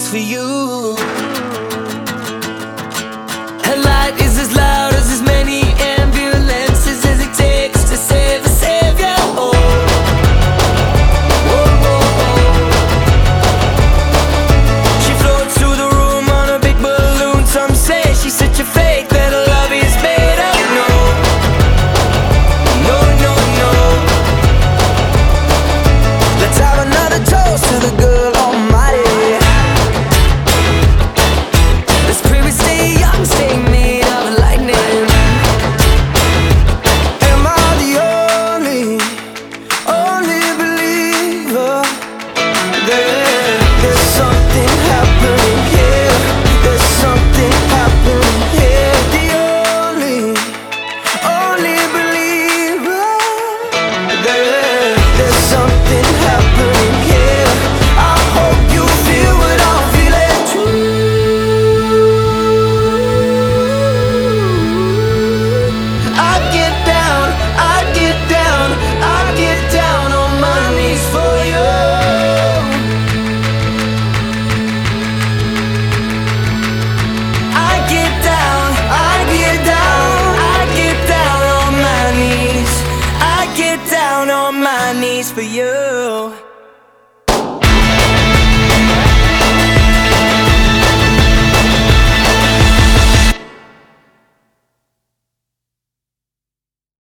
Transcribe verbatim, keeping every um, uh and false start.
knees for you. Her light is as loud as as many ambulances as it takes to save a savior. Oh, oh, oh, oh. She floats through the room on a big balloon. Some say she's such a fake that her love is made up. No, no, no, no. Let's have another toast to the girl almighty. Let's pray we stay young, stay made of lightning. Am I the only, only believer? There, there's something happening here. There's something happening here. The only, only believer. There, there's something happening here. I hope you feel what I'm feeling too. I get down, I get down, I get down on my knees for you. I get down, I get down, I get down on my knees. I get down on my knees for you.